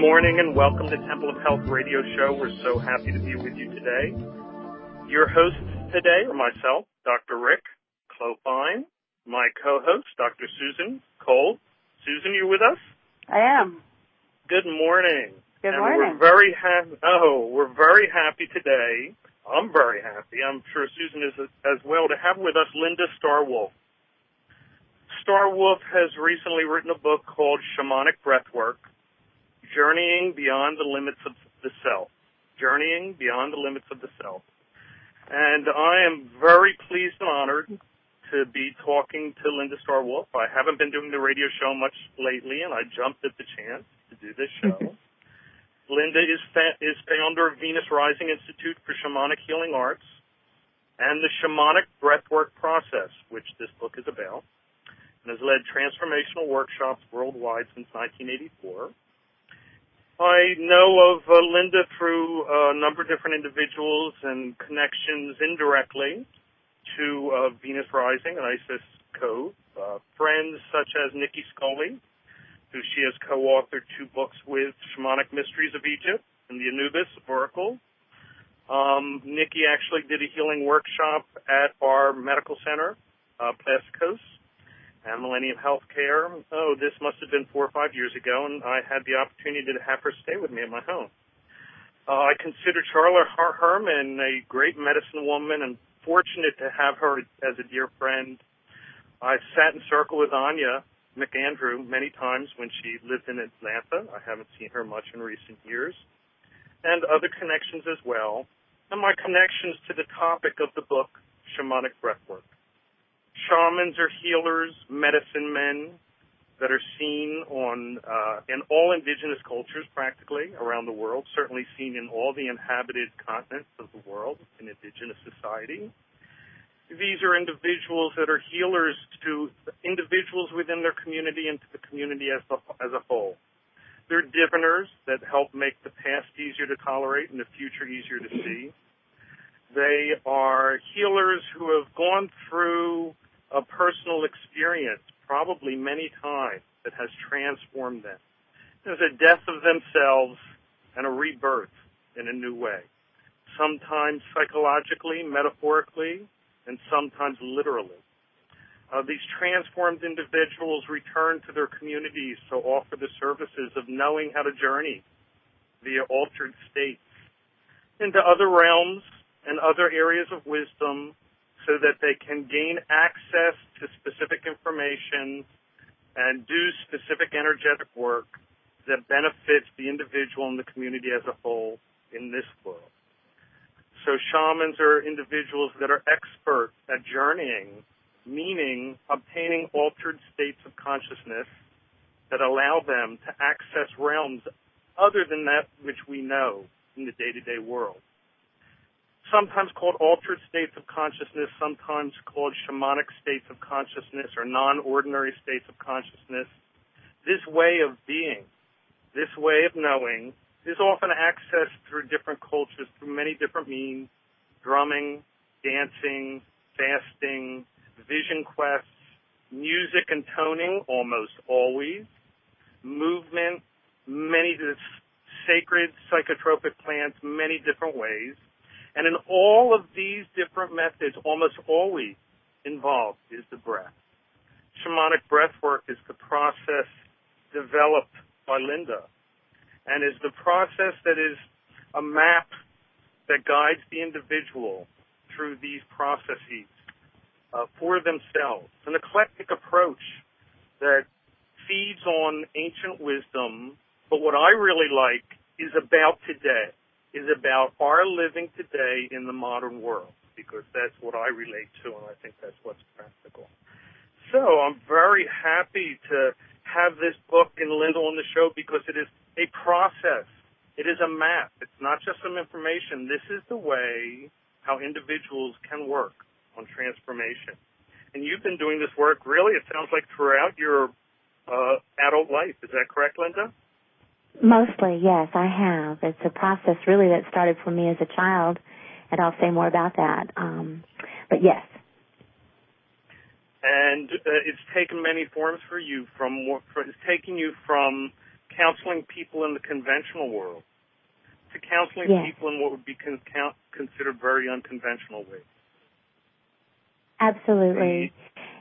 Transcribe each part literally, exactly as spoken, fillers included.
morning and welcome to Temple of Health Radio Show. We're so happy to be with you today. Your hosts today are myself, Doctor Rick Clofine, my co-host, Doctor Susan Cole. Susan, you with us? I am. Good morning. Good and morning. We're very happy. Oh, we're very happy today. I'm very happy. I'm sure Susan is as well to have with us Linda Starwolf. Starwolf has recently written a book called Shamanic Breathwork, Journeying Beyond the Limits of the Self. Journeying Beyond the Limits of the Self. And I am very pleased and honored to be talking to Linda Starwolf. I haven't been doing the radio show much lately, and I jumped at the chance to do this show. Linda is, fa- is founder of Venus Rising Institute for Shamanic Healing Arts and the Shamanic Breathwork Process, which this book is about, and has led transformational workshops worldwide since nineteen eighty-four. I know of uh, Linda through a number of different individuals and connections indirectly to uh, Venus Rising and Isis Cove. Uh, friends such as Nikki Scully, who she has co-authored two books with, Shamanic Mysteries of Egypt and the Anubis Oracle. Um, Nikki actually did a healing workshop at our medical center, uh, Plasticos, and Millennium Healthcare. Oh, this must have been four or five years ago, and I had the opportunity to have her stay with me at my home. Uh, I consider Charlotte Her- Herman a great medicine woman and fortunate to have her as a dear friend. I've sat in circle with Anya McAndrew many times when she lived in Atlanta. I haven't seen her much in recent years. And other connections as well. And my connections to the topic of the book, Shamanic Breathwork. Shamans are healers, medicine men that are seen on uh, in all indigenous cultures practically around the world, certainly seen in all the inhabited continents of the world in indigenous society. These are individuals that are healers to individuals within their community and to the community as a, as a whole. They're diviners that help make the past easier to tolerate and the future easier to see. They are healers who have gone through a personal experience, probably many times, that has transformed them. There's a death of themselves and a rebirth in a new way, sometimes psychologically, metaphorically, and sometimes literally. Uh, these transformed individuals return to their communities to offer the services of knowing how to journey via altered states into other realms and other areas of wisdom so that they can gain access to specific information and do specific energetic work that benefits the individual and the community as a whole in this world. So shamans are individuals that are expert at journeying, meaning obtaining altered states of consciousness that allow them to access realms other than that which we know in the day-to-day world. Sometimes called altered states of consciousness, sometimes called shamanic states of consciousness or non-ordinary states of consciousness. This way of being, this way of knowing, is often accessed through different cultures, through many different means: drumming, dancing, fasting, vision quests, music and toning, almost always, movement, many sacred psychotropic plants, many different ways. And in all of these different methods, almost always involved is the breath. Shamanic breathwork is the process developed by Linda, and is the process that is a map that guides the individual through these processes uh, for themselves. An eclectic approach that feeds on ancient wisdom, but what I really like is about today. is about our living today in the modern world, because that's what I relate to, and I think that's what's practical. So I'm very happy to have this book and Linda on the show because it is a process. It is a map. It's not just some information. This is the way how individuals can work on transformation. And you've been doing this work, really, it sounds like, throughout your uh, adult life. Is that correct, Linda? Mostly, yes, I have. It's a process, really, that started for me as a child, and I'll say more about that. Um, but, yes. And uh, it's taken many forms for you. From It's taken you from counseling people in the conventional world to counseling yes. people in what would be con- count- considered very unconventional ways. Absolutely.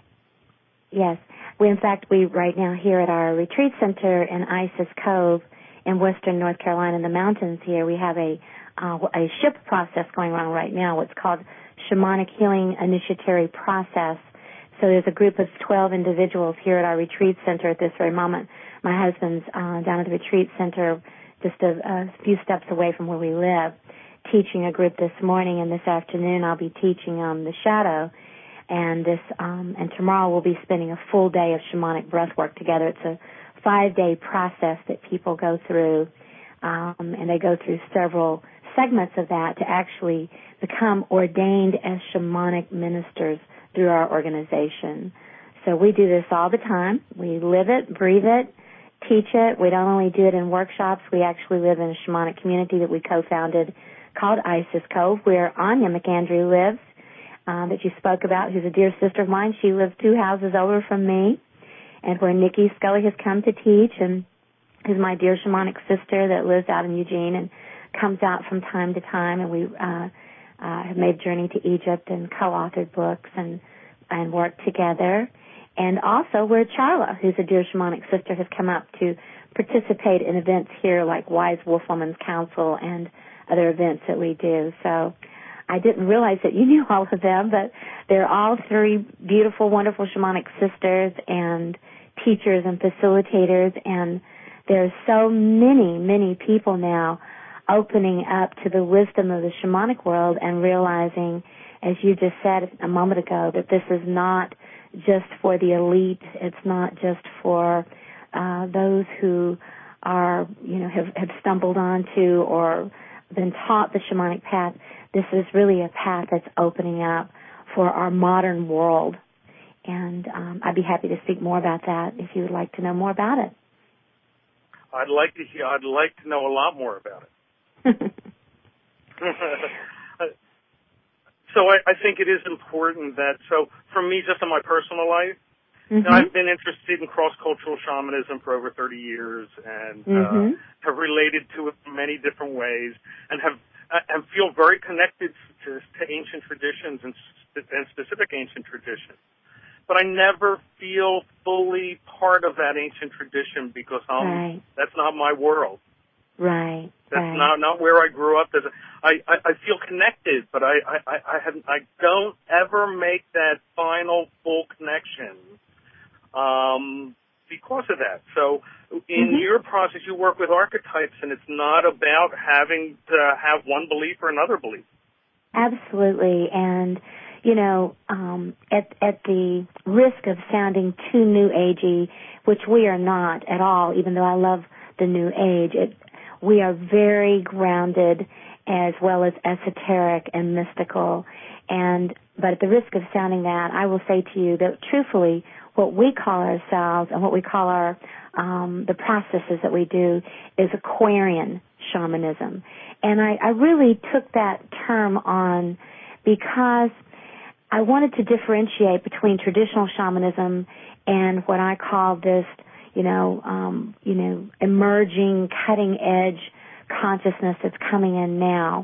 The, yes. We, in fact, we right now here at our retreat center in Isis Cove in western North Carolina in the mountains here, we have a uh, a ship process going on right now, what's called Shamanic Healing Initiatory Process. So there's a group of twelve individuals here at our retreat center at this very moment. My husband's uh, down at the retreat center just a, a few steps away from where we live, teaching a group this morning, and this afternoon I'll be teaching um, the shadow, and this um, and tomorrow we'll be spending a full day of shamanic breath work together. It's a five-day process that people go through, um, and they go through several segments of that to actually become ordained as shamanic ministers through our organization. So we do this all the time. We live it, breathe it, teach it. We don't only do it in workshops. We actually live in a shamanic community that we co-founded called Isis Cove, where Anya McAndrew lives, uh, that you spoke about, who's a dear sister of mine. She lives two houses over from me, and where Nikki Scully has come to teach, and who's my dear shamanic sister that lives out in Eugene and comes out from time to time, and we uh, uh, have made Journey to Egypt and co-authored books and and worked together. And also, where Charla, who's a dear shamanic sister, has come up to participate in events here like Wise Wolf Woman's Council and other events that we do. So I didn't realize that you knew all of them, but they're all three beautiful, wonderful shamanic sisters and teachers and facilitators, and there's so many, many people now opening up to the wisdom of the shamanic world and realizing, as you just said a moment ago, that this is not just for the elite. It's not just for uh, those who are, you know, have, have stumbled onto or been taught the shamanic path. This is really a path that's opening up for our modern world. And um, I'd be happy to speak more about that if you would like to know more about it. I'd like to hear, I'd like to know a lot more about it. So I, I think it is important that, so for me, just in my personal life, mm-hmm. you know, I've been interested in cross-cultural shamanism for over thirty years and mm-hmm. uh, have related to it in many different ways and have and feel very connected to, to ancient traditions and, and specific ancient traditions. But I never feel fully part of that ancient tradition because I'm, right. that's not my world. Right. That's right. not not where I grew up. There's a, I, I I feel connected, but I I I, have, I don't ever make that final full connection um, because of that. So in mm-hmm. your process, you work with archetypes, and it's not about having to have one belief or another belief. Absolutely, and you know, um, at at the risk of sounding too new agey, which we are not at all, even though I love the new age, it. We are very grounded as well as esoteric and mystical. And but at the risk of sounding that, I will say to you that truthfully, what we call ourselves and what we call our um, the processes that we do is Aquarian shamanism. And I, I really took that term on because I wanted to differentiate between traditional shamanism and what I call this, you know, um, you know, emerging, cutting-edge consciousness that's coming in now.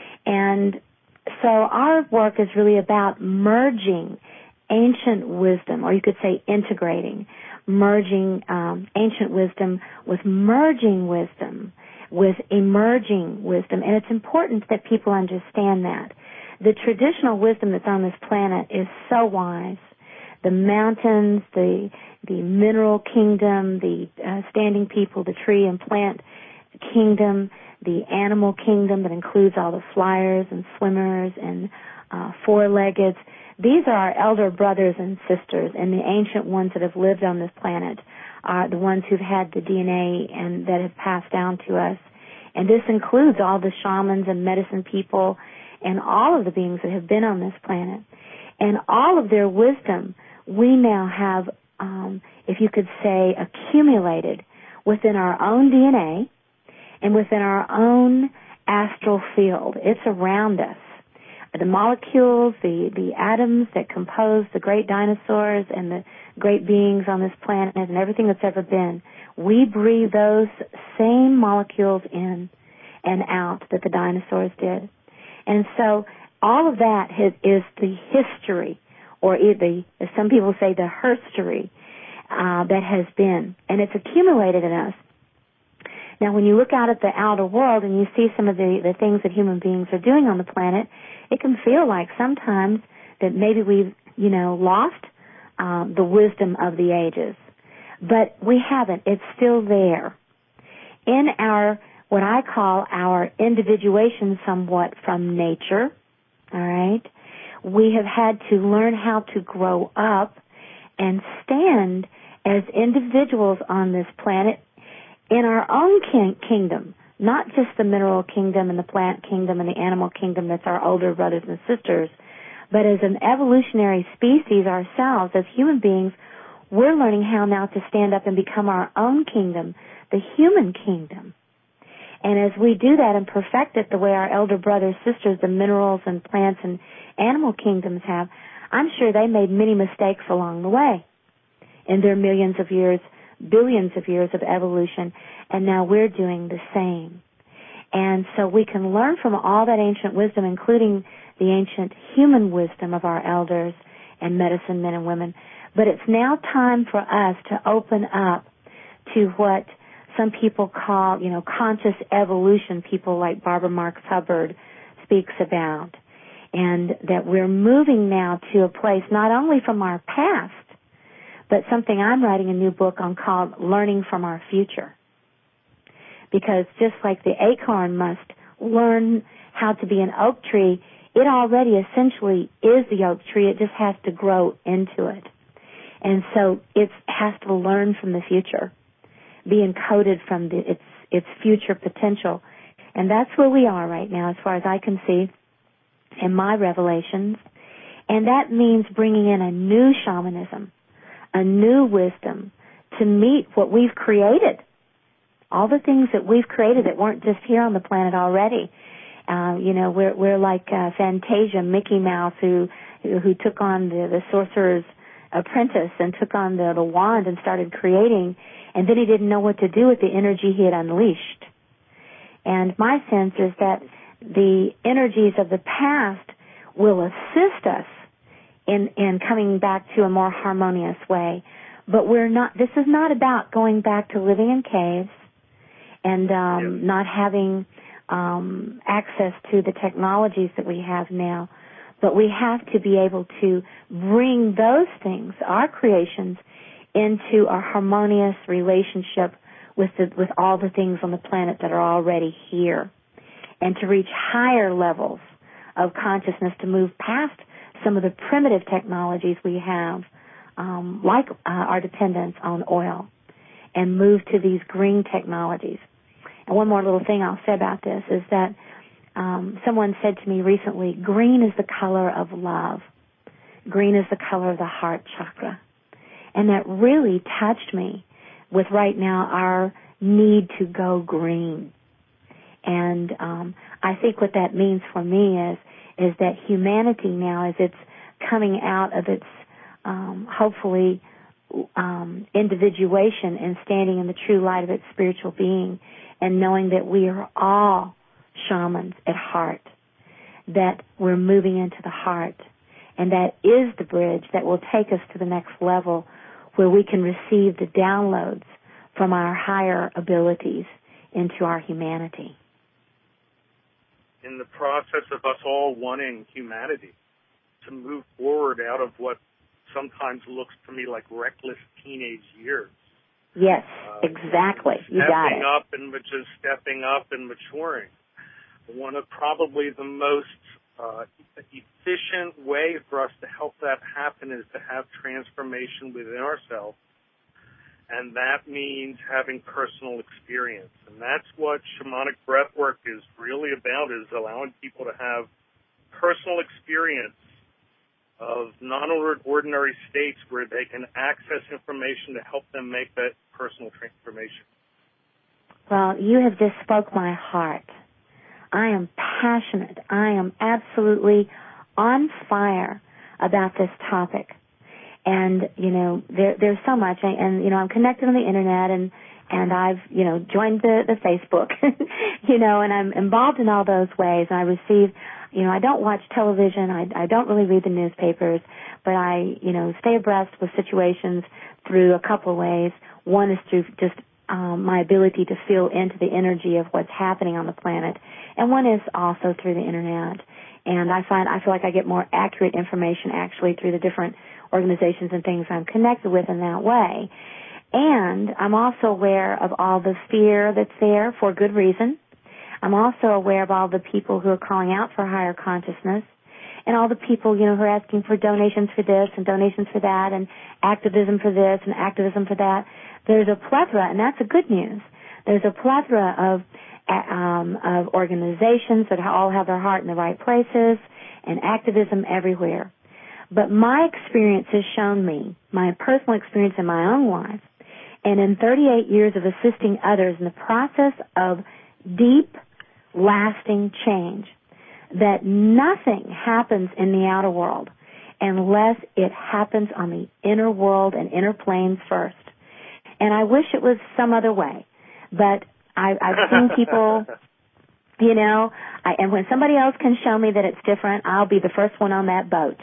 And so our work is really about merging ancient wisdom, or you could say integrating, merging um, ancient wisdom with merging wisdom, with emerging wisdom. And it's important that people understand that. The traditional wisdom that's on this planet is so wise. The mountains, the the mineral kingdom, the uh, standing people, the tree and plant kingdom, the animal kingdom that includes all the flyers and swimmers and uh, four-leggeds. These are our elder brothers and sisters, and the ancient ones that have lived on this planet are the ones who've had the D N A and that have passed down to us. And this includes all the shamans and medicine people and all of the beings that have been on this planet. And all of their wisdom we now have, um, if you could say, accumulated within our own D N A and within our own astral field. It's around us. The molecules, the, the atoms that compose the great dinosaurs and the great beings on this planet and everything that's ever been, we breathe those same molecules in and out that the dinosaurs did. And so all of that is, is the history, or the, as some people say, the herstory uh, that has been, and it's accumulated in us. Now, when you look out at the outer world and you see some of the, the things that human beings are doing on the planet, it can feel like sometimes that maybe we've, you know, lost um, the wisdom of the ages. But we haven't. It's still there. In our, what I call our individuation somewhat from nature, all right, we have had to learn how to grow up and stand as individuals on this planet in our own king- kingdom, not just the mineral kingdom and the plant kingdom and the animal kingdom that's our older brothers and sisters, but as an evolutionary species ourselves, as human beings, we're learning how now to stand up and become our own kingdom, the human kingdom. And as we do that and perfect it the way our elder brothers, sisters, the minerals and plants and animal kingdoms have, I'm sure they made many mistakes along the way in their millions of years, billions of years of evolution, and now we're doing the same. And so we can learn from all that ancient wisdom, including the ancient human wisdom of our elders and medicine men and women. But it's now time for us to open up to what some people call, you know, conscious evolution, people like Barbara Marx Hubbard speaks about, and that we're moving now to a place not only from our past, but something I'm writing a new book on called Learning from Our Future. Because just like the acorn must learn how to be an oak tree, it already essentially is the oak tree. It just has to grow into it. And so it has to learn from the future, be encoded from the, its its future potential. And that's where we are right now, as far as I can see in my revelations. And that means bringing in a new shamanism, a new wisdom to meet what we've created, all the things that we've created that weren't just here on the planet already. Uh, you know, we're we're like uh, Fantasia, Mickey Mouse, who who took on the, the sorcerer's apprentice and took on the, the wand and started creating, and then he didn't know what to do with the energy he had unleashed. And my sense is that the energies of the past will assist us in, in coming back to a more harmonious way. But we're not, this is not about going back to living in caves and um, yeah. not having um, access to the technologies that we have now. But we have to be able to bring those things, our creations, into a harmonious relationship with the, with all the things on the planet that are already here, and to reach higher levels of consciousness, to move past some of the primitive technologies we have, um, like uh, our dependence on oil, and move to these green technologies. And one more little thing I'll say about this is that um, someone said to me recently, green is the color of love. Green is the color of the heart chakra. And that really touched me with right now our need to go green. And um, I think what that means for me is is that humanity now, as it's coming out of its um, hopefully um, individuation and standing in the true light of its spiritual being, and knowing that we are all shamans at heart, that we're moving into the heart, and that is the bridge that will take us to the next level, where we can receive the downloads from our higher abilities into our humanity. In the process of us all wanting humanity to move forward out of what sometimes looks to me like reckless teenage years. Yes, uh, exactly. You got it. Stepping up and just stepping up and maturing. One of probably the most uh, efficient way for us to help that happen is to have transformation within ourselves. And that means having personal experience. And that's what shamanic breathwork is really about, is allowing people to have personal experience of non-ordinary states where they can access information to help them make that personal transformation. Well, you have just spoke my heart. I am passionate. I am absolutely on fire about this topic. And, you know, there, there's so much. And, you know, I'm connected on the Internet, and, and I've, you know, joined the, the Facebook, you know, and I'm involved in all those ways. And I receive, you know, I don't watch television. I, I don't really read the newspapers, but I, you know, stay abreast with situations through a couple of ways. One is through just um, my ability to feel into the energy of what's happening on the planet, and one is also through the Internet. And I find, I feel like I get more accurate information actually through the different organizations and things I'm connected with in that way. And I'm also aware of all the fear that's there for good reason. I'm also aware of all the people who are calling out for higher consciousness, and all the people, you know, who are asking for donations for this and donations for that and activism for this and activism for that. There's a plethora, and that's the good news. There's a plethora of um, of organizations that all have their heart in the right places and activism everywhere. But my experience has shown me, my personal experience in my own life, and in thirty-eight years of assisting others in the process of deep, lasting change, that nothing happens in the outer world unless it happens on the inner world and inner planes first. And I wish it was some other way, but I, I've seen people, you know, I, and when somebody else can show me that it's different, I'll be the first one on that boat.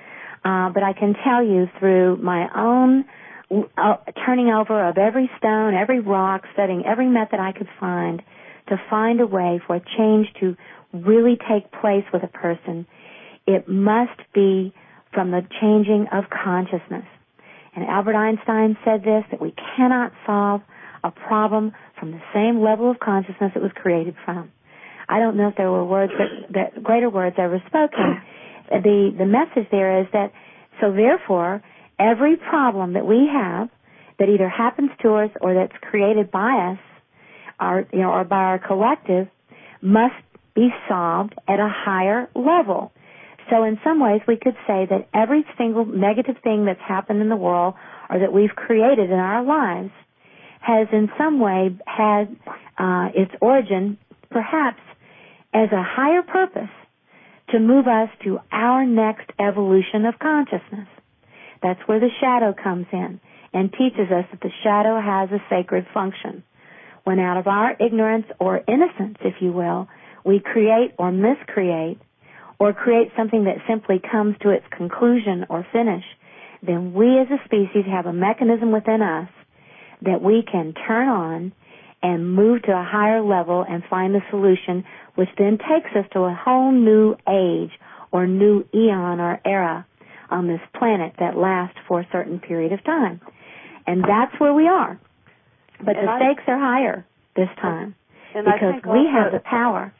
Uh, but I can tell you through my own uh, turning over of every stone, every rock, studying every method I could find to find a way for a change to really take place with a person, it must be from the changing of consciousness. And Albert Einstein said this, that we cannot solve a problem from the same level of consciousness it was created from. I don't know if there were words that, that greater words ever spoken. The the message there is that, so therefore, every problem that we have that either happens to us or that's created by us, or, you know, or by our collective, must be solved at a higher level. So in some ways, we could say that every single negative thing that's happened in the world or that we've created in our lives has in some way had uh, its origin, perhaps, as a higher purpose to move us to our next evolution of consciousness. That's where the shadow comes in and teaches us that the shadow has a sacred function. When out of our ignorance or innocence, if you will, we create or miscreate or create something that simply comes to its conclusion or finish, then we as a species have a mechanism within us that we can turn on and move to a higher level and find the solution, which then takes us to a whole new age or new eon or era on this planet that lasts for a certain period of time. And that's where we are. But and the I, stakes are higher this time and because we have the power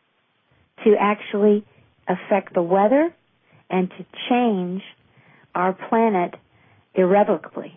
to actually affect the weather and to change our planet irrevocably.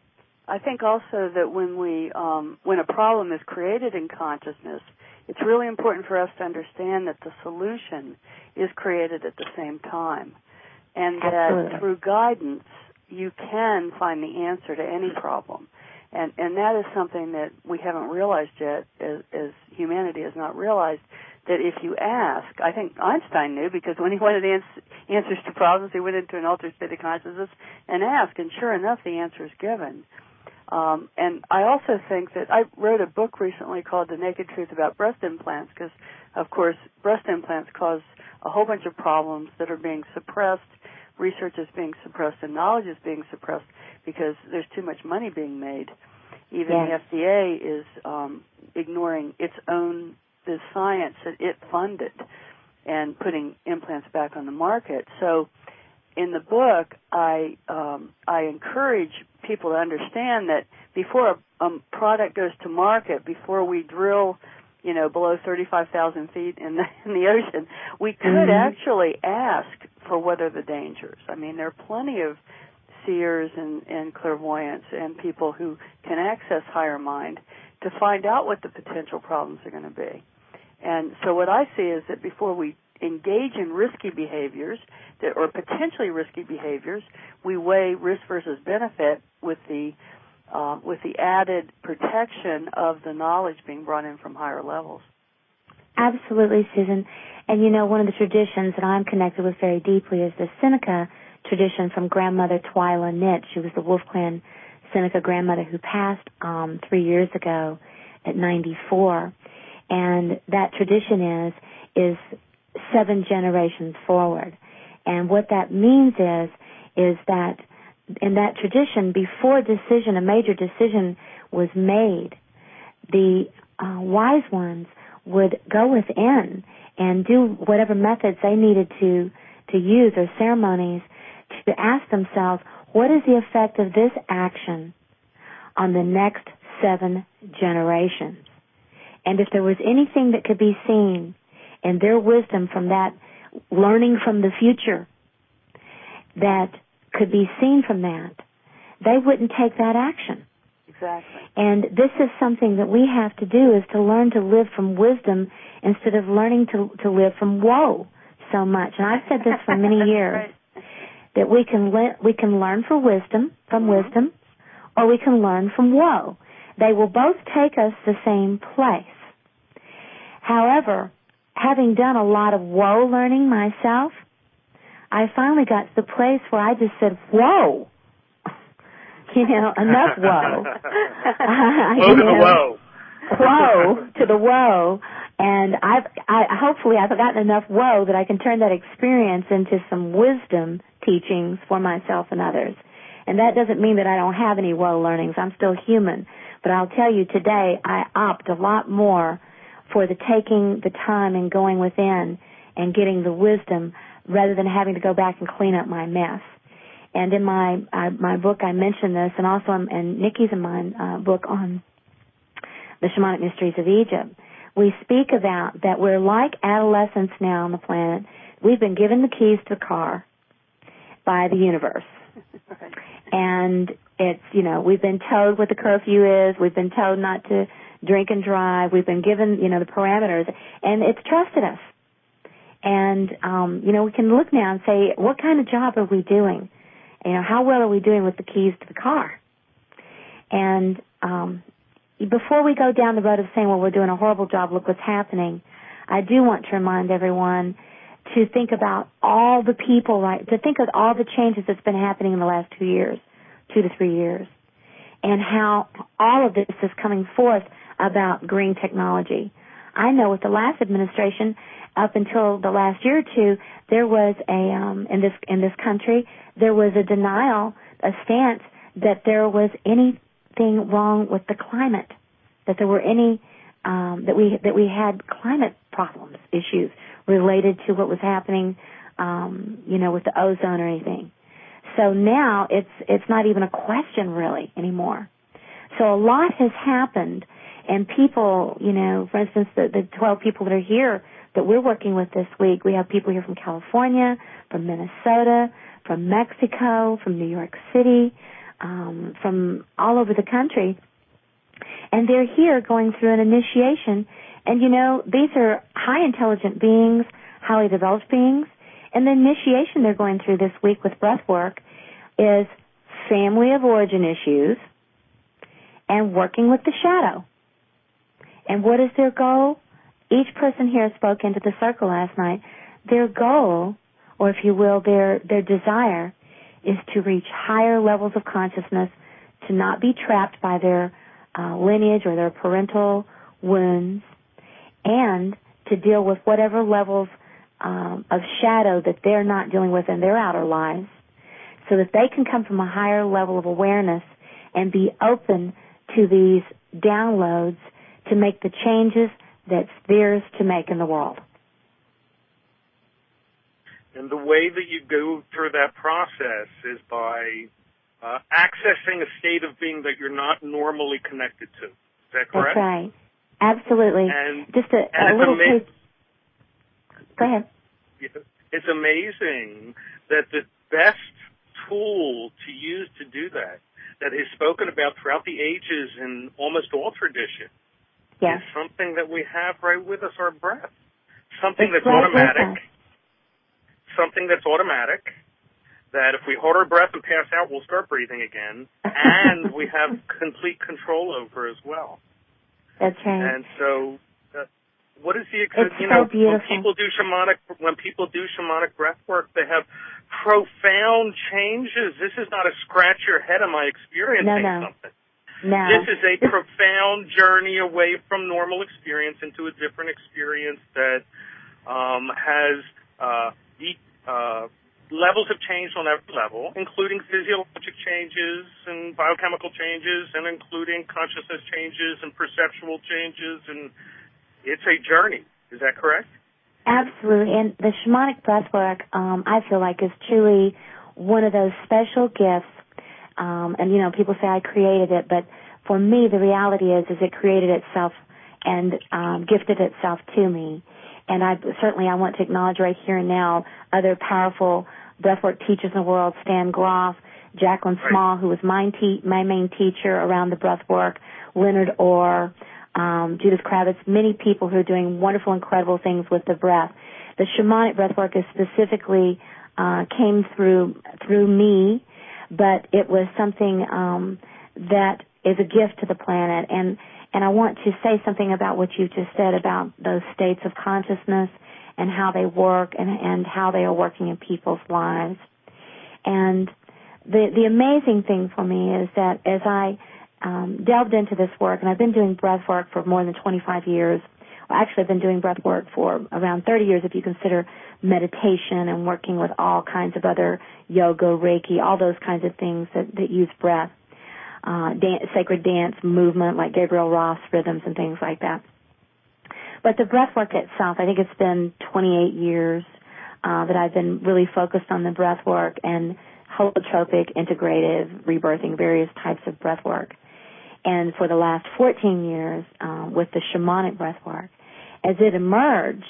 I think also that when we, um, when a problem is created in consciousness, it's really important for us to understand that the solution is created at the same time, and Absolutely. that through guidance you can find the answer to any problem. And and that is something that we haven't realized yet, as, as humanity has not realized, that if you ask, I think Einstein knew, because when he wanted ans- answers to problems, he went into an altered state of consciousness and asked, and sure enough, the answer is given. Um, and I also think that I wrote a book recently called The Naked Truth About Breast Implants, because, of course, breast implants cause a whole bunch of problems that are being suppressed. Research is being suppressed and knowledge is being suppressed because there's too much money being made. Even yes. the F D A is um, ignoring its own, the science that it funded and putting implants back on the market. So in the book, I um, I encourage people to understand that before a, a product goes to market, before we drill, you know, below thirty-five thousand feet in the, in the ocean, we could mm-hmm. actually ask for what are the dangers. I mean, there are plenty of seers and, and clairvoyants and people who can access higher mind to find out what the potential problems are going to be. And so what I see is that before we engage in risky behaviors that, or potentially risky behaviors, we weigh risk versus benefit with the uh, with the added protection of the knowledge being brought in from higher levels. Absolutely, Susan. And you know, one of the traditions that I'm connected with very deeply is the Seneca tradition from grandmother Twyla Nitt. She was the Wolf Clan Seneca grandmother who passed um, three years ago. at ninety-four. And that tradition is, is seven generations forward. And what that means is, is that in that tradition, before a decision, a major decision was made, the uh, wise ones would go within and do whatever methods they needed to, to use or ceremonies to ask themselves, what is the effect of this action on the next seven generations? And if there was anything that could be seen in their wisdom from that, learning from the future, that could be seen from that, they wouldn't take that action. Exactly. And this is something that we have to do, is to learn to live from wisdom instead of learning to, to live from woe so much. And I've said this for many years, right. that we can, le- we can learn for wisdom, from mm-hmm. wisdom, or we can learn from woe. They will both take us the same place. However, having done a lot of woe learning myself, I finally got to the place where I just said, whoa, you know, enough woe. Woe to the woe. Woe to the woe. And I've, I, hopefully I've gotten enough woe that I can turn that experience into some wisdom teachings for myself and others. And that doesn't mean that I don't have any woe learnings. I'm still human. But I'll tell you today, I opt a lot more for the taking the time and going within and getting the wisdom rather than having to go back and clean up my mess. And in my uh, my book, I mention this, and also in, in Nikki's and mine uh, book on the Shamanic Mysteries of Egypt, we speak about that we're like adolescents now on the planet. We've been given the keys to the car by the universe. Right. And it's, you know, we've been told what the curfew is. We've been told not to drink and drive. We've been given, you know, the parameters, and it's trusted us. And, um, you know, we can look now and say, what kind of job are we doing? You know, how well are we doing with the keys to the car? And um, before we go down the road of saying, well, we're doing a horrible job, look what's happening, I do want to remind everyone to think about all the people, right, to think of all the changes that's been happening in the last two years, two to three years, and how all of this is coming forth about green technology. I know with the last administration, up until the last year or two, there was a um, in this in this country there was a denial, a stance that there was anything wrong with the climate, that there were any um, that we that we had climate problems, issues related to what was happening, um, you know, with the ozone or anything. So now it's it's not even a question really anymore. So a lot has happened, and people, you know, for instance, the, the twelve people that are here that we're working with this week, we have people here from California, from Minnesota, from Mexico, from New York City, um, from all over the country, and they're here going through an initiation. And, you know, these are high intelligent beings, highly developed beings, and the initiation they're going through this week with breath work is family of origin issues and working with the shadow. And what is their goal? Each person here spoke into the circle last night. Their goal, or if you will, their their desire, is to reach higher levels of consciousness, to not be trapped by their uh, lineage or their parental wounds, and to deal with whatever levels um, of shadow that they're not dealing with in their outer lives, so that they can come from a higher level of awareness and be open to these downloads to make the changes that's theirs to make in the world. And the way that you go through that process is by uh, accessing a state of being that you're not normally connected to. Is that correct? That's right. Absolutely. And, Just a, and a little ama- taste. Go ahead. It's amazing that the best tool to use to do that, that is spoken about throughout the ages in almost all tradition, yes. is something that we have right with us, our breath. Something it's that's right automatic. Something that's automatic, that if we hold our breath and pass out, we'll start breathing again, and we have complete control over as well. That's right. And so, uh, what is the, it's you know, so beautiful. when people do shamanic, when people do shamanic breath work, they have profound changes. This is not a scratch your head, am I experiencing no, no. something? No. This is a profound journey away from normal experience into a different experience that um, has uh, deep uh, levels have changed on every level, including physiologic changes and biochemical changes, and including consciousness changes and perceptual changes, and it's a journey. Is that correct? Absolutely. And the shamanic breathwork, um, I feel like, is truly one of those special gifts. Um, and, you know, people say I created it, but for me, the reality is, is it created itself and um, gifted itself to me. And I certainly I want to acknowledge right here and now other powerful breathwork teachers in the world, Stan Groff, Jacqueline Small, who was my, te- my main teacher around the breathwork, Leonard Orr, um, Judith Kravitz, many people who are doing wonderful, incredible things with the breath. The shamanic breathwork is specifically uh, came through through me, but it was something um, that is a gift to the planet. And, and I want to say something about what you just said about those states of consciousness and how they work and, and how they are working in people's lives. And the the amazing thing for me is that as I um, delved into this work, and I've been doing breath work for more than twenty-five years. Well, actually, I've been doing breath work for around thirty years if you consider meditation and working with all kinds of other yoga, Reiki, all those kinds of things that, that use breath, uh, dance, sacred dance, movement like Gabriel Ross rhythms and things like that. But the breath work itself, I think it's been twenty-eight years uh, that I've been really focused on the breath work and holotropic, integrative, rebirthing, various types of breath work. And for the last fourteen years, um, with the shamanic breath work, as it emerged,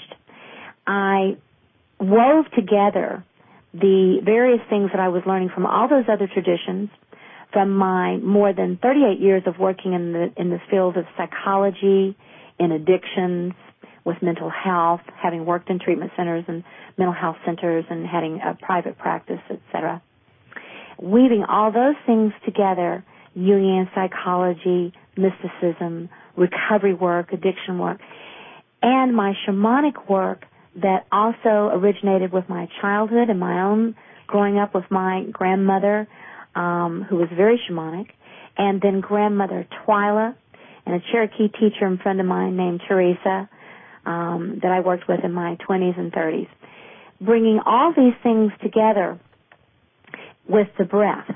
I wove together the various things that I was learning from all those other traditions, from my more than thirty-eight years of working in the in the field of psychology, in addictions, with mental health, having worked in treatment centers and mental health centers and having a private practice, et cetera. Weaving all those things together, Jungian psychology, mysticism, recovery work, addiction work, and my shamanic work that also originated with my childhood and my own growing up with my grandmother, um, who was very shamanic, and then grandmother Twyla, and a Cherokee teacher and friend of mine named Teresa um, that I worked with in my twenties and thirties. Bringing all these things together with the breath.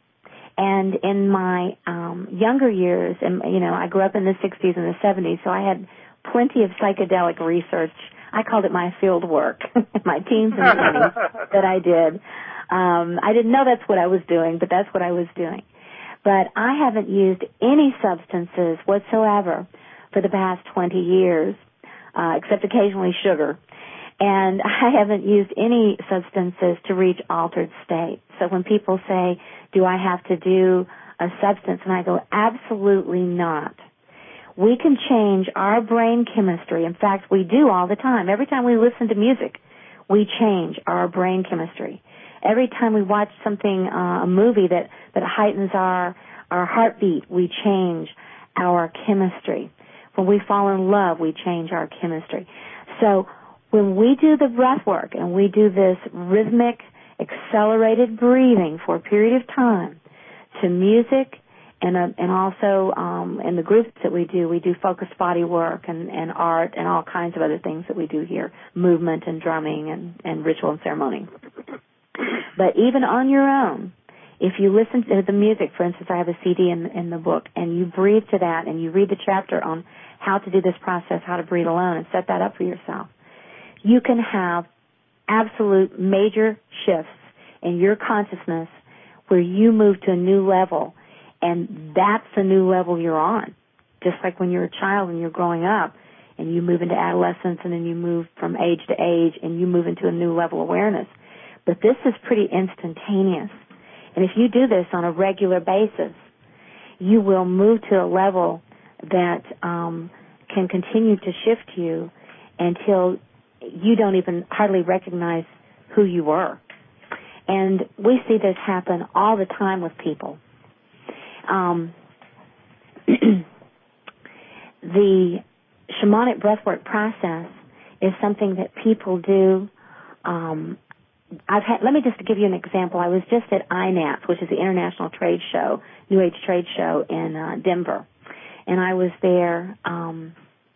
And in my um, younger years, and you know, I grew up in the sixties and the seventies, so I had plenty of psychedelic research. I called it my field work, my teens and twenties that I did. Um, I didn't know that's what I was doing, but that's what I was doing. But I haven't used any substances whatsoever for the past twenty years, uh, except occasionally sugar. And I haven't used any substances to reach altered state. So when people say, do I have to do a substance? And I go, absolutely not. We can change our brain chemistry. In fact, we do all the time. Every time we listen to music, we change our brain chemistry. Every time we watch something, uh, a movie that, that heightens our, our heartbeat, we change our chemistry. When we fall in love, we change our chemistry. So when we do the breath work and we do this rhythmic, accelerated breathing for a period of time to music, and uh, and also um, in the groups that we do, we do focused body work and, and art and all kinds of other things that we do here, movement and drumming and, and ritual and ceremony. But even on your own, if you listen to the music, for instance, I have a C D in, in the book, and you breathe to that and you read the chapter on how to do this process, how to breathe alone, and set that up for yourself, you can have absolute major shifts in your consciousness where you move to a new level, and that's the new level you're on. Just like when you're a child and you're growing up and you move into adolescence and then you move from age to age and you move into a new level of awareness. But this is pretty instantaneous. And if you do this on a regular basis, you will move to a level that um, can continue to shift you until you don't even hardly recognize who you were. And we see this happen all the time with people. Um, the shamanic breathwork process is something that people do um, I've had, let me just give you an example. I was just at I NATS, which is the International Trade Show, New Age Trade Show in uh, Denver. And I was there um,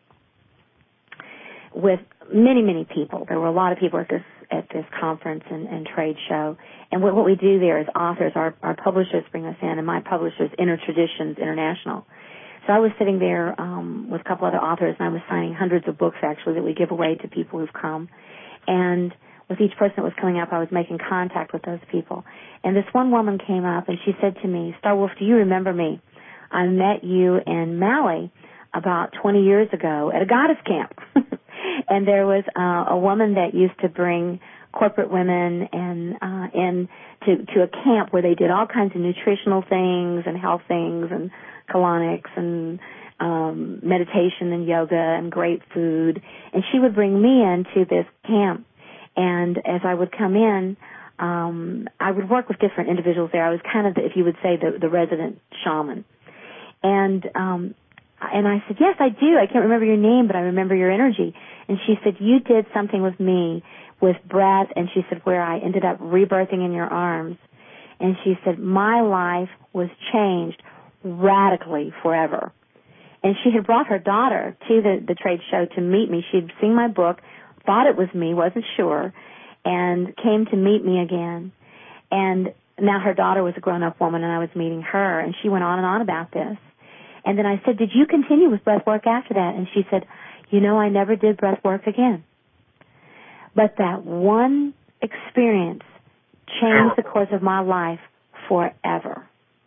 with many, many people. There were a lot of people at this at this conference and, and trade show. And what, what we do there is authors, our, our publishers bring us in, and my publisher is Inner Traditions International. So I was sitting there um, with a couple other authors, and I was signing hundreds of books, actually, that we give away to people who've come. And with each person that was coming up, I was making contact with those people. And this one woman came up, and she said to me, Star Wolf, do you remember me? I met you in Maui about twenty years ago at a goddess camp. And there was uh, a woman that used to bring corporate women and uh, in to, to a camp where they did all kinds of nutritional things and health things and colonics and um, meditation and yoga and great food. And she would bring me into this camp. And as I would come in, um, I would work with different individuals there. I was kind of, the, if you would say, the, the resident shaman. And um, and I said, yes, I do. I can't remember your name, but I remember your energy. And she said, you did something with me with breath, and she said, where I ended up rebirthing in your arms. And she said, my life was changed radically forever. And she had brought her daughter to the, the trade show to meet me. She had seen my book, thought it was me, wasn't sure, and came to meet me again. And now her daughter was a grown-up woman, and I was meeting her, and she went on and on about this. And then I said, did you continue with breath work after that? And she said, you know, I never did breath work again. But that one experience changed the course of my life forever.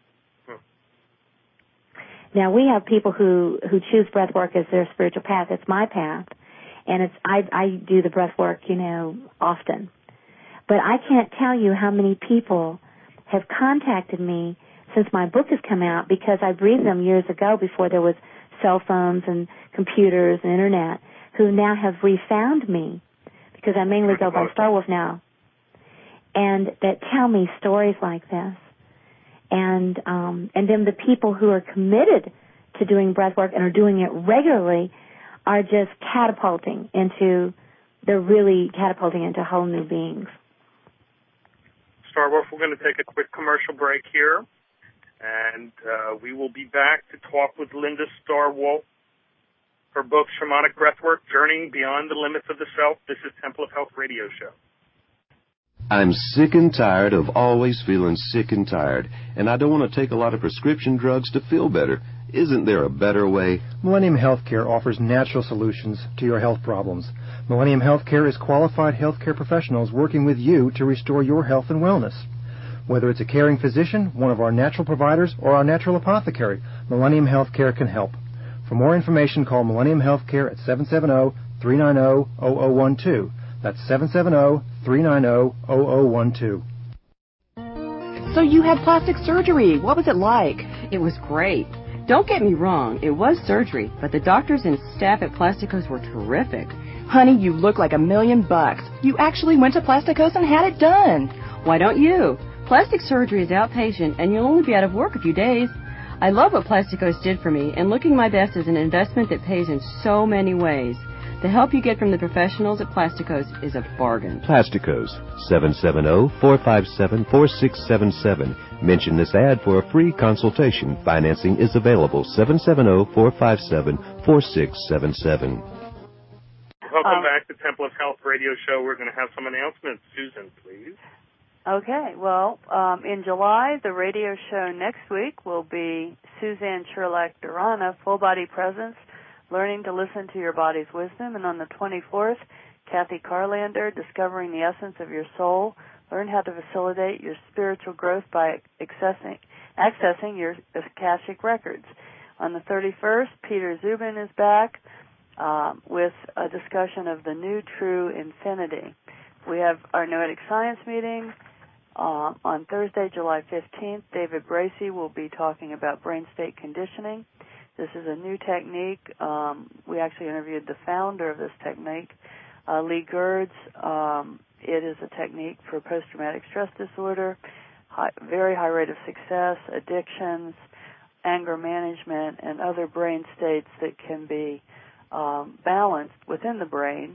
Now, we have people who, who choose breath work as their spiritual path. It's my path. And it's I, I do the breath work, you know, often. But I can't tell you how many people have contacted me since my book has come out, because I breathed them years ago before there was cell phones and computers and internet, who now have refound me, because I mainly go by Star Wolf now, and that tell me stories like this. And um, and then the people who are committed to doing breath work and are doing it regularly are just catapulting into, they're really catapulting into whole new beings. Star Wolf, we're going to take a quick commercial break here, and uh, we will be back to talk with Linda Star Wolf. Her book, Shamanic Breathwork, Journeying Beyond the Limits of the Self. This is Temple of Health Radio Show. I'm sick and tired of always feeling sick and tired, and I don't want to take a lot of prescription drugs to feel better. Isn't there a better way? Millennium Healthcare offers natural solutions to your health problems. Millennium Healthcare is qualified healthcare professionals working with you to restore your health and wellness. Whether it's a caring physician, one of our natural providers, or our natural apothecary, Millennium Healthcare can help. For more information, call Millennium Healthcare at seven seven zero, three nine zero, zero zero one two. That's seven seven zero, three nine zero, zero zero one two. So you had plastic surgery. What was it like? It was great. Don't get me wrong, it was surgery, but the doctors and staff at Plasticos were terrific. Honey, you look like a million bucks. You actually went to Plasticos and had it done. Why don't you? Plastic surgery is outpatient, and you'll only be out of work a few days. I love what Plasticos did for me, and looking my best is an investment that pays in so many ways. The help you get from the professionals at Plasticos is a bargain. Plasticos, seven seven zero, four five seven, four six seven seven. Mention this ad for a free consultation. Financing is available, seven seven zero, four five seven, four six seven seven. Welcome Um, back to Temple of Health Radio Show. We're going to have some announcements. Susan, please. Okay, well, um, in July, the radio show next week will be Suzanne Sherlock-Durana, Full Body Presence, Learning to Listen to Your Body's Wisdom. And on the twenty-fourth, Kathy Carlander, Discovering the Essence of Your Soul, Learn how to facilitate your spiritual growth by accessing, accessing your Akashic records. On the thirty-first, Peter Zubin is back uh, with a discussion of the new true infinity. We have our Noetic Science meeting uh, on Thursday, July fifteenth. David Bracey will be talking about brain state conditioning. This is a new technique. Um, we actually interviewed the founder of this technique, uh, Lee Gerds. Um, it is a technique for post-traumatic stress disorder, high, very high rate of success, addictions, anger management, and other brain states that can be um, balanced within the brain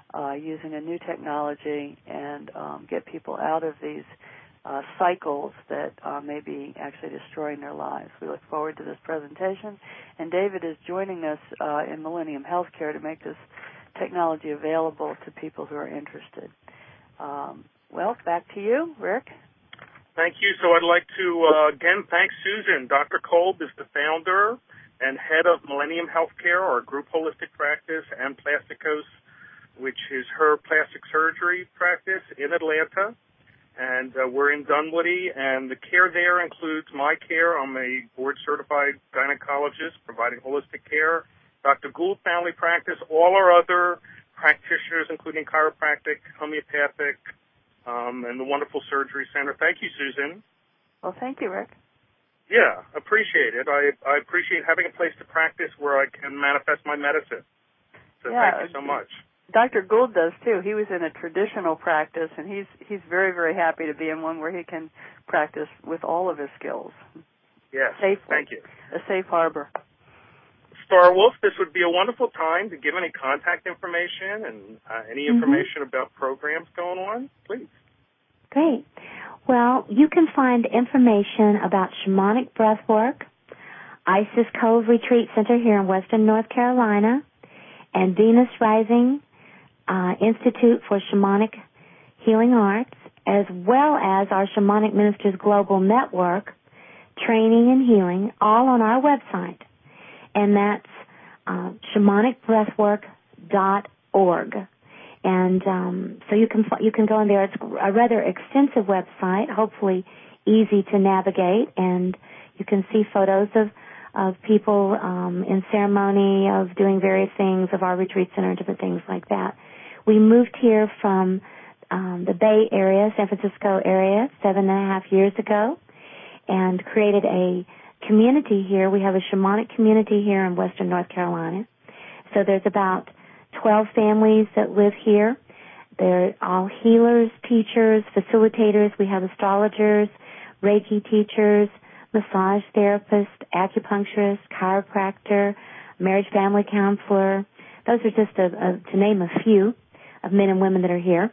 uh, using a new technology and um, get people out of these uh, cycles that uh, may be actually destroying their lives. We look forward to this presentation, and David is joining us uh, in Millennium Healthcare to make this technology available to people who are interested. Um, well, back to you, Rick. Thank you. So I'd like to, uh, again, thank Susan. Doctor Kolb is the founder and head of Millennium Healthcare, our group holistic practice, and Plasticos, which is her plastic surgery practice in Atlanta. And uh, we're in Dunwoody, and the care there includes my care. I'm a board-certified gynecologist providing holistic care. Doctor Gould Family Practice, all our other practitioners, including chiropractic, homeopathic, um, and the wonderful surgery center. Thank you, Susan. Well, thank you, Rick. Yeah, appreciate it. I, I appreciate having a place to practice where I can manifest my medicine. So yeah, thank you so much. Doctor Gould does too. He was in a traditional practice, and he's he's very, very happy to be in one where he can practice with all of his skills. Yes, safely. Thank you. A safe harbor. Star Wolf, this would be a wonderful time to give any contact information and uh, any information mm-hmm. about programs going on, please. Great. Well, you can find information about shamanic breathwork, Isis Cove Retreat Center here in Western North Carolina, and Venus Rising uh, Institute for Shamanic Healing Arts, as well as our Shamanic Ministers Global Network, Training and Healing, all on our website. And that's uh, shamanic breathwork dot org. And um, so you can you can go in there. It's a rather extensive website, hopefully easy to navigate, and you can see photos of of people um, in ceremony, of doing various things, of our retreat center, and different things like that. We moved here from um, the Bay Area, San Francisco area, seven and a half years ago, and created a community here. We have a shamanic community here in Western North Carolina. So there's about twelve families that live here. They're all healers, teachers, facilitators. We have astrologers, Reiki teachers, massage therapists, acupuncturist, chiropractor, marriage family counselor. Those are just a, a, to name a few of men and women that are here.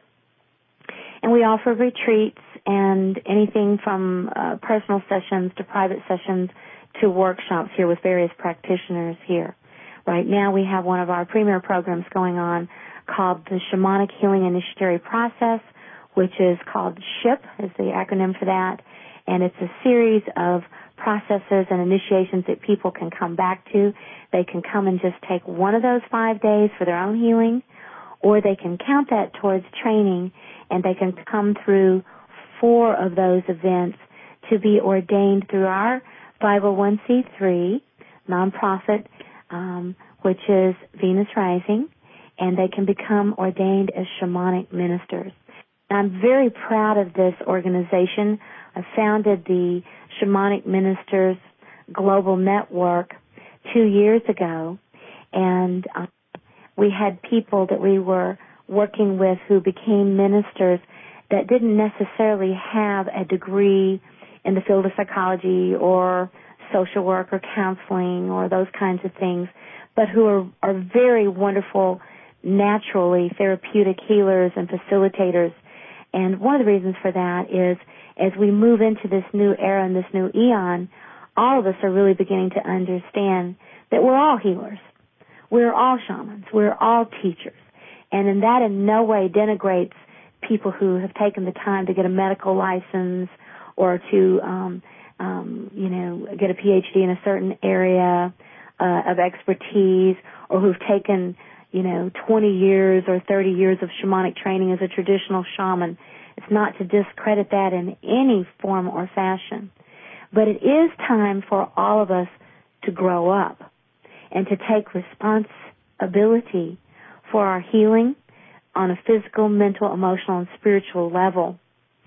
And we offer retreats and anything from uh, personal sessions to private sessions to workshops here with various practitioners here. Right now we have one of our premier programs going on called the Shamanic Healing Initiatory Process, which is called SHIP, is the acronym for that. And it's a series of processes and initiations that people can come back to. They can come and just take one of those five days for their own healing, or they can count that towards training, and they can come through four of those events to be ordained through our five oh one c three nonprofit, um, which is Venus Rising, and they can become ordained as shamanic ministers. And I'm very proud of this organization. I founded the Shamanic Ministers Global Network two years ago, and uh, we had people that we were working with who became ministers that didn't necessarily have a degree in the field of psychology or social work or counseling or those kinds of things, but who are, are very wonderful, naturally therapeutic healers and facilitators. And one of the reasons for that is as we move into this new era and this new eon, all of us are really beginning to understand that we're all healers. We're all shamans. We're all teachers. And in that in no way denigrates people who have taken the time to get a medical license or to, um, um, you know, get a P H D in a certain area uh, of expertise, or who've taken, you know, twenty years or thirty years of shamanic training as a traditional shaman. It's not to discredit that in any form or fashion. But it is time for all of us to grow up and to take responsibility for our healing on a physical, mental, emotional, and spiritual level.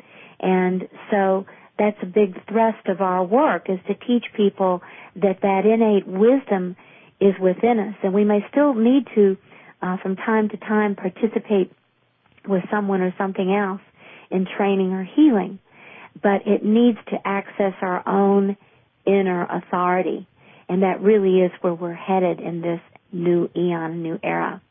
And so that's a big thrust of our work, is to teach people that that innate wisdom is within us. And we may still need to, uh, from time to time, participate with someone or something else in training or healing. But it needs to access our own inner authority. And that really is where we're headed in this new eon, new era.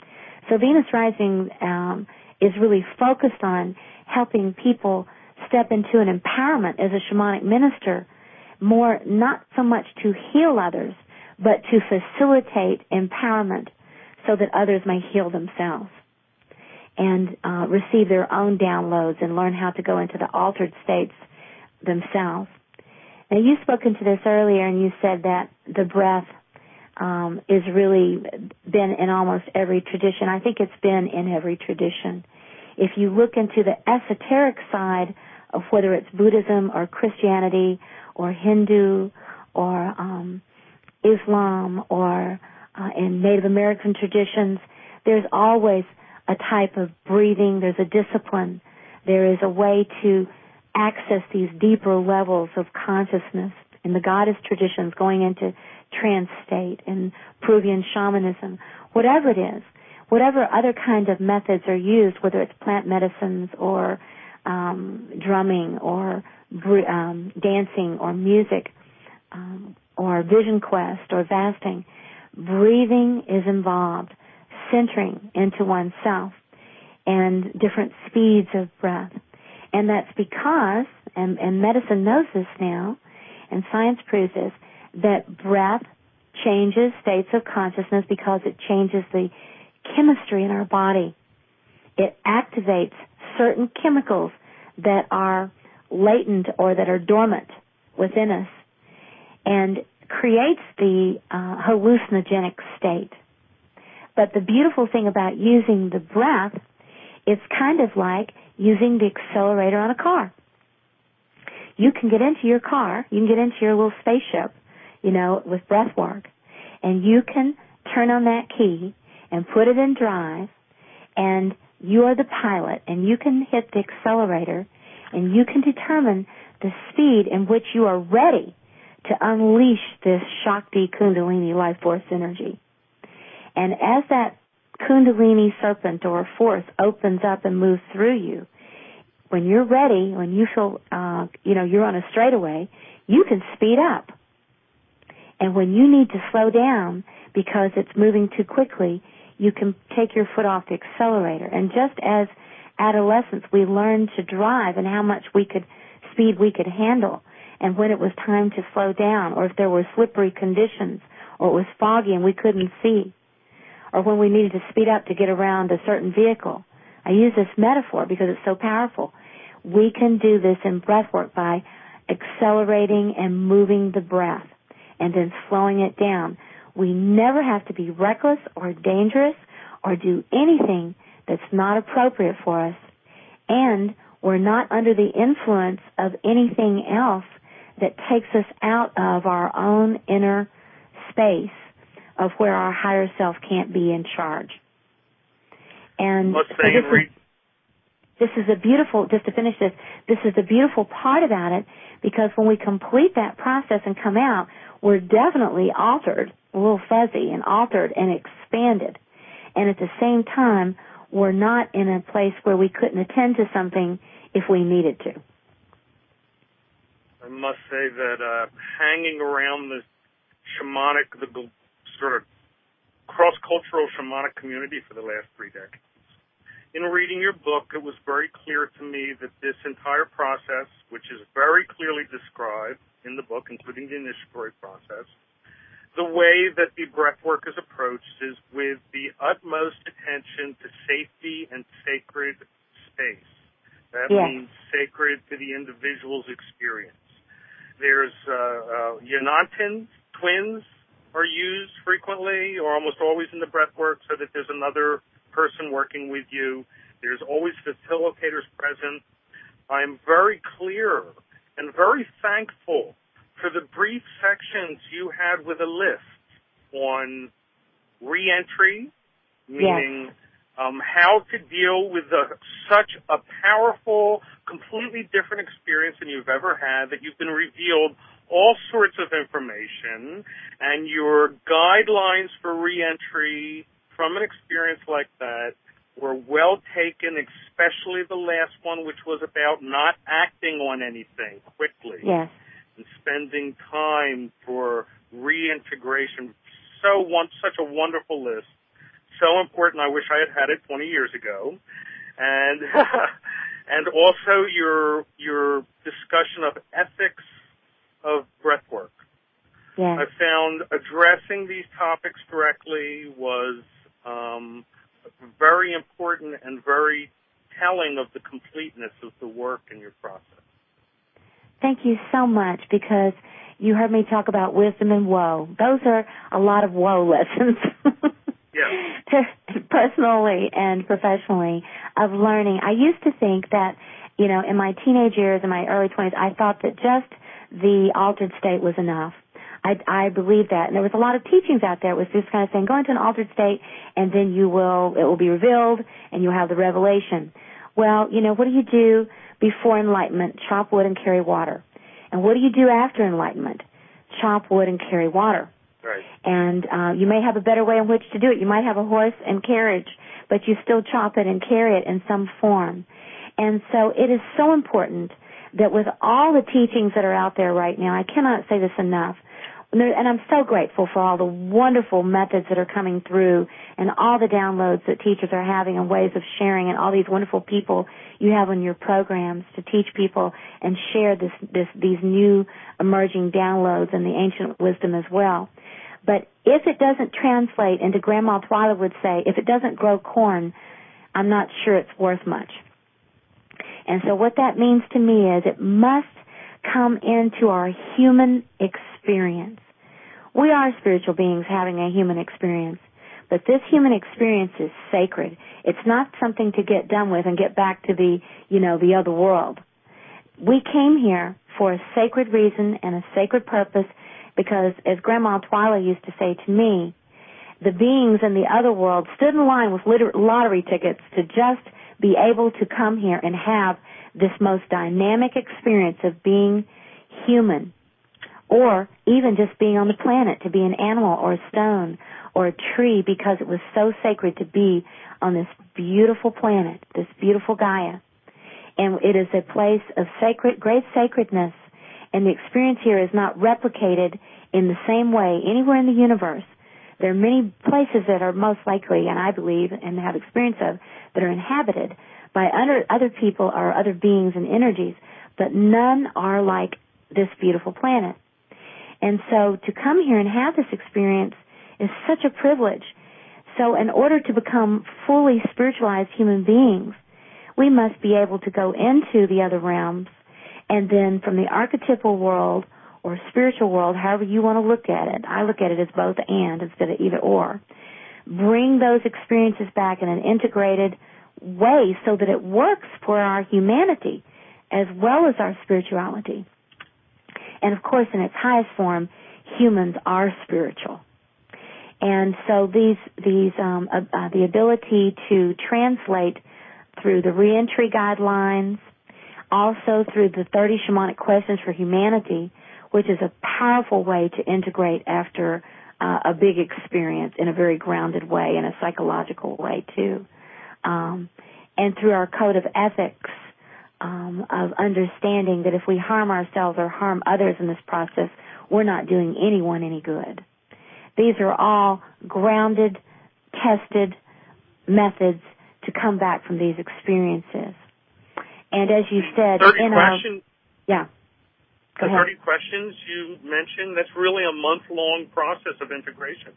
So Venus Rising um, is really focused on helping people step into an empowerment as a shamanic minister, more not so much to heal others, but to facilitate empowerment so that others may heal themselves and uh, receive their own downloads and learn how to go into the altered states themselves. Now, you've spoken to this earlier, and you said that the breath um, is really been in almost every tradition. I think it's been in every tradition. If you look into the esoteric side of whether it's Buddhism or Christianity or Hindu or um, Islam or uh, in Native American traditions, there's always a type of breathing. There's a discipline. There is a way to access these deeper levels of consciousness. In the goddess traditions, going into trance state, and Peruvian shamanism, whatever it is, whatever other kind of methods are used, whether it's plant medicines or um, drumming or um, dancing or music um, or vision quest or fasting, breathing is involved, centering into oneself and different speeds of breath. And that's because, and, and medicine knows this now, and science proves this, that breath changes states of consciousness because it changes the chemistry in our body. It activates certain chemicals that are latent or that are dormant within us and creates the uh, hallucinogenic state. But the beautiful thing about using the breath, it's kind of like using the accelerator on a car. You can get into your car, you can get into your little spaceship, you know, with breath work, and you can turn on that key and put it in drive, and you are the pilot, and you can hit the accelerator, and you can determine the speed in which you are ready to unleash this Shakti Kundalini life force energy. And as that Kundalini serpent or force opens up and moves through you, when you're ready, when you feel, uh, you know, you're on a straightaway, you can speed up. And when you need to slow down because it's moving too quickly, you can take your foot off the accelerator. And just as adolescents, we learned to drive and how much we could, speed we could handle, and when it was time to slow down, or if there were slippery conditions, or it was foggy and we couldn't see, or when we needed to speed up to get around a certain vehicle. I use this metaphor because it's so powerful. We can do this in breath work by accelerating and moving the breath and then slowing it down. We never have to be reckless or dangerous or do anything that's not appropriate for us. And we're not under the influence of anything else that takes us out of our own inner space of where our higher self can't be in charge. And Let's so say this, re- is, this is a beautiful, just to finish this, this is the beautiful part about it, because when we complete that process and come out, we're definitely altered, a little fuzzy, and altered and expanded. And at the same time, we're not in a place where we couldn't attend to something if we needed to. I must say that uh, hanging around the shamanic, the sort of cross-cultural shamanic community for the last three decades. In reading your book, it was very clear to me that this entire process, which is very clearly described in the book, including the initiatory process, the way that the breath work is approached is with the utmost attention to safety and sacred space. That yes. means sacred to the individual's experience. There's uh, uh, Yanantins, twins, are used frequently or almost always in the breath work so that there's another person working with you. There's always facilitators present. I'm very clear and very thankful for the brief sections you had with a list on reentry, meaning yes. um, how to deal with the, such a powerful, completely different experience than you've ever had, that you've been revealed all sorts of information, and your guidelines for reentry from an experience like that were well taken, especially the last one, which was about not acting on anything quickly. Yes. And spending time for reintegration. So one, such a wonderful list. so important. I wish I had had it twenty years ago. And and also your your discussion of ethics of breath work. Yes. I found addressing these topics directly was um, very important and very telling of the completeness of the work in your process. Thank you so much, because you heard me talk about wisdom and woe. Those are a lot of woe lessons. Yeah. Personally and professionally, of learning. I used to think that, you know, in my teenage years, in my early twenties, I thought that just the altered state was enough. I, I believed that. And there was a lot of teachings out there. It was just kind of saying, go into an altered state, and then you will, it will be revealed, and you'll have the revelation. Well, you know, what do you do before enlightenment? Chop wood and carry water. And what do you do after enlightenment? Chop wood and carry water. Right. And uh, you may have a better way in which to do it. You might have a horse and carriage, but you still chop it and carry it in some form. And so it is so important that with all the teachings that are out there right now, I cannot say this enough, and I'm so grateful for all the wonderful methods that are coming through and all the downloads that teachers are having and ways of sharing, and all these wonderful people you have on your programs to teach people and share this, this, these new emerging downloads and the ancient wisdom as well. But if it doesn't translate into, Grandma Twyla would say, if it doesn't grow corn, I'm not sure it's worth much. And so what that means to me is it must come into our human experience. We are spiritual beings having a human experience, but this human experience is sacred. It's not something to get done with and get back to the, you know, the other world. We came here for a sacred reason and a sacred purpose, because, as Grandma Twyla used to say to me, the beings in the other world stood in line with lottery tickets to just be able to come here and have this most dynamic experience of being human, or even just being on the planet, to be an animal or a stone or a tree, because it was so sacred to be on this beautiful planet, this beautiful Gaia. And it is a place of sacred, great sacredness, and the experience here is not replicated in the same way anywhere in the universe. There are many places that are most likely, and I believe and have experience of, that are inhabited by other, other people or other beings and energies, but none are like this beautiful planet. And so to come here and have this experience is such a privilege. So in order to become fully spiritualized human beings, we must be able to go into the other realms, and then from the archetypal world or spiritual world, however you want to look at it, I look at it as both and instead of either or, bring those experiences back in an integrated way so that it works for our humanity as well as our spirituality. And of course, in its highest form, humans are spiritual. And so these, these, um, uh, uh, the ability to translate through the reentry guidelines, also through the thirty shamanic questions for humanity, which is a powerful way to integrate after uh, a big experience in a very grounded way, in a psychological way too. Um, and through our code of ethics, um, of understanding that if we harm ourselves or harm others in this process, we're not doing anyone any good. These are all grounded, tested methods to come back from these experiences. And as you said, thirty in question, our, yeah, go the ahead. thirty questions you mentioned, that's really a month-long process of integration.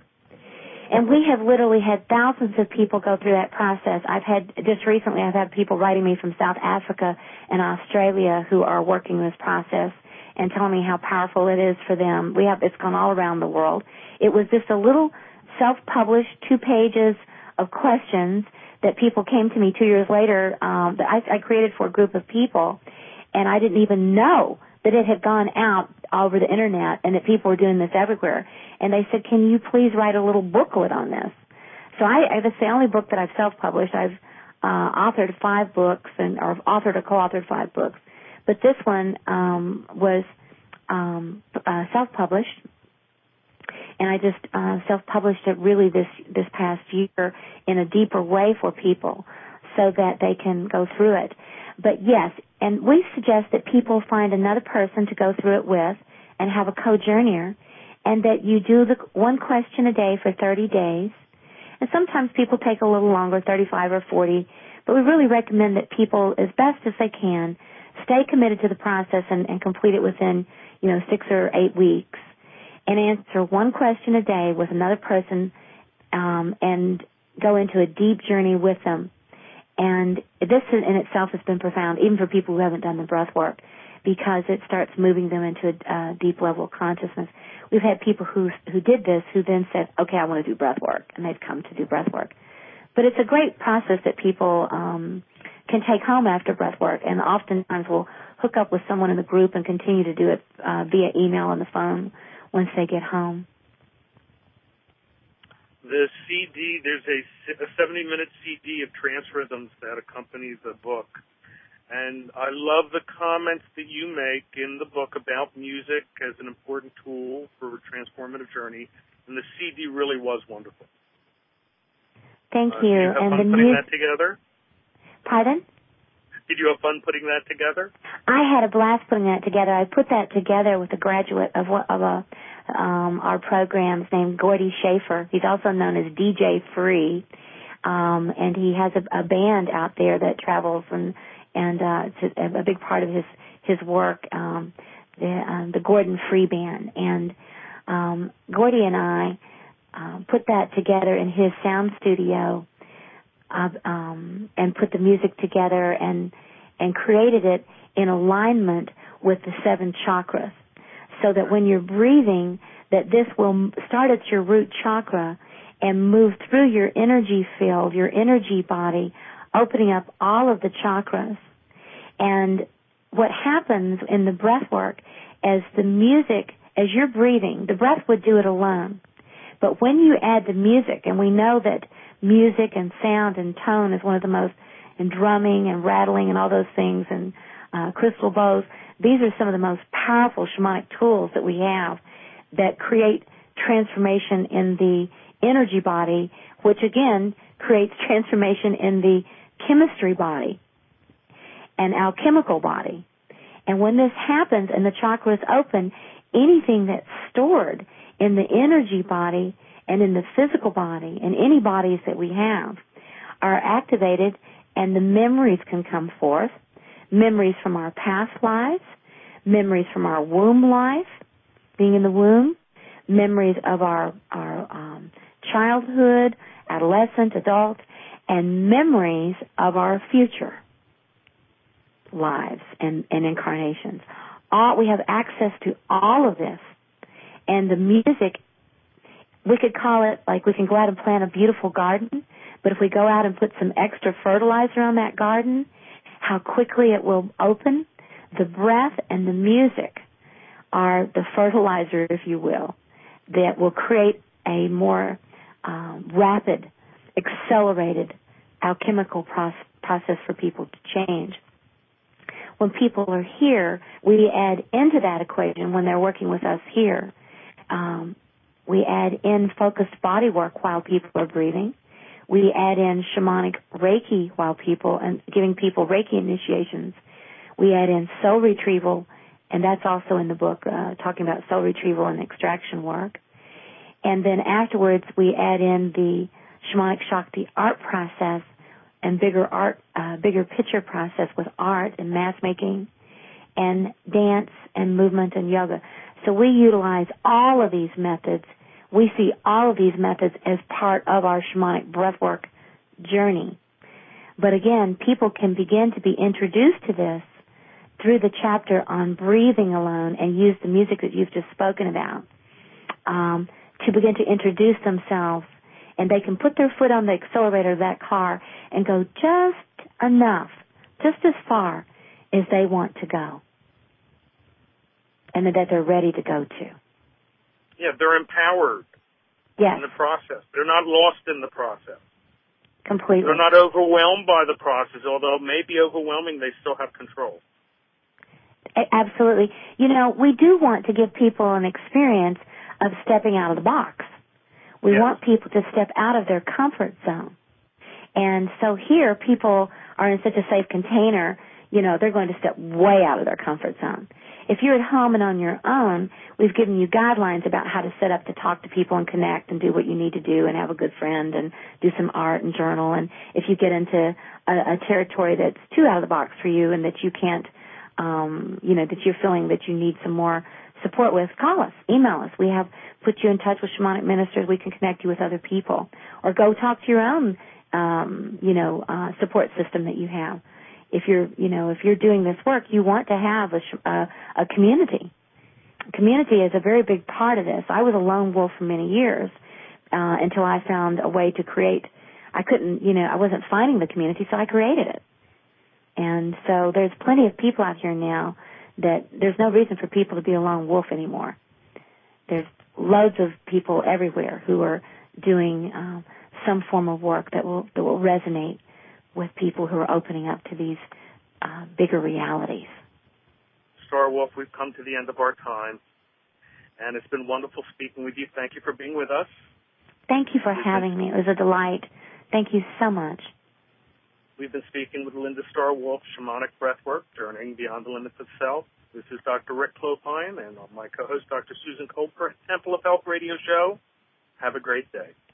And we have literally had thousands of people go through that process. I've had, just recently, I've had people writing me from South Africa and Australia who are working this process and telling me how powerful it is for them. We have, it's gone all around the world. It was just a little self-published two pages of questions that people came to me two years later, um, that I, I created for a group of people, and I didn't even know that it had gone out over the internet and that people were doing this everywhere. And they said, can you please write a little booklet on this? So I, I that's the only book that I've self-published. I've uh, authored five books, and or authored or co-authored five books. But this one um, was um, uh, self-published. And I just uh, self-published it really this this past year in a deeper way for people so that they can go through it. But yes, and we suggest that people find another person to go through it with and have a co-journeyer, and that you do the one question a day for thirty days, And sometimes people take a little longer, thirty-five or forty, but we really recommend that people, as best as they can, stay committed to the process and, and complete it within, you know, six or eight weeks, and answer one question a day with another person, um, and go into a deep journey with them. And this in itself has been profound, even for people who haven't done the breath work, because it starts moving them into a uh, deep level of consciousness. We've had people who who did this who then said, okay, I want to do breath work, and they've come to do breath work. But it's a great process that people um, can take home after breath work, and oftentimes will hook up with someone in the group and continue to do it uh, via email on the phone once they get home. The C D, there's a seventy-minute C D of trance rhythms that accompanies the book. And I love the comments that you make in the book about music as an important tool for a transformative journey. And the C D really was wonderful. Thank uh, you. Did you have and fun the putting mu- that together? Pardon? Did you have fun putting that together? I had a blast putting that together. I put that together with a graduate of, of a, um, our programs named Gordy Schaefer. He's also known as D J Free, um, and he has a, a band out there that travels, and and uh, it's a, a big part of his his work, um, the um, the Gordon Free Band. And um, Gordy and I uh, put that together in his sound studio. Uh, um, and put the music together and and created it in alignment with the seven chakras, so that when you're breathing, that this will start at your root chakra and move through your energy field, your energy body, opening up all of the chakras. And what happens in the breath work, as the music, as you're breathing, the breath would do it alone. But when you add the music, and we know that music and sound and tone is one of the most, and drumming and rattling and all those things, and uh, crystal bows, these are some of the most powerful shamanic tools that we have that create transformation in the energy body, which again creates transformation in the chemistry body and alchemical body. And when this happens and the chakras open, anything that's stored in the energy body and in the physical body, and any bodies that we have, are activated, and the memories can come forth, memories from our past lives, memories from our womb life, being in the womb, memories of our, our um, childhood, adolescent, adult, and memories of our future lives and, and incarnations. All, we have access to all of this, and the music, we could call it, like we can go out and plant a beautiful garden, but if we go out and put some extra fertilizer on that garden, how quickly it will open. The breath and the music are the fertilizer, if you will, that will create a more um, rapid, accelerated alchemical process, process for people to change. When people are here, we add into that equation, when they're working with us here, um, we add in focused body work while people are breathing. We add in shamanic Reiki while people, and giving people Reiki initiations. We add in soul retrieval, and that's also in the book, uh, talking about soul retrieval and extraction work. And then afterwards, we add in the shamanic Shakti art process and bigger art, uh, bigger picture process with art and mass making and dance and movement and yoga. So we utilize all of these methods. We see all of these methods as part of our shamanic breathwork journey. But again, people can begin to be introduced to this through the chapter on breathing alone, and use the music that you've just spoken about um, to begin to introduce themselves. And they can put their foot on the accelerator of that car and go just enough, just as far as they want to go, and that they're ready to go to. Yeah, they're empowered yes. in the process. They're not lost in the process. Completely. They're not overwhelmed by the process, although it may be overwhelming, they still have control. Absolutely. You know, we do want to give people an experience of stepping out of the box. We yes. want people to step out of their comfort zone. And so here, people are in such a safe container. you know, they're going to step way out of their comfort zone. If you're at home and on your own, we've given you guidelines about how to set up to talk to people and connect and do what you need to do and have a good friend and do some art and journal. And if you get into a, a territory that's too out of the box for you and that you can't, um, you know, that you're feeling that you need some more support with, call us, email us. We have put you in touch with shamanic ministers. We can connect you with other people. Or go talk to your own, um, you know, uh, support system that you have. If you're, you know, if you're doing this work, you want to have a, a, a community. Community is a very big part of this. I was a lone wolf for many years uh, until I found a way to create. I couldn't, you know, I wasn't finding the community, so I created it. And so there's plenty of people out here now that there's no reason for people to be a lone wolf anymore. There's loads of people everywhere who are doing um, some form of work that will that will resonate with people who are opening up to these uh, bigger realities. Star Wolf, we've come to the end of our time, and it's been wonderful speaking with you. Thank you for being with us. Thank you for having me. It was a delight. Thank you so much. We've been speaking with Linda Star Wolf, Shamanic Breathwork, Journeying Beyond the Limits of Self. This is Doctor Rick Clopine, and my co-host, Doctor Susan Colbert, Temple of Health Radio Show. Have a great day.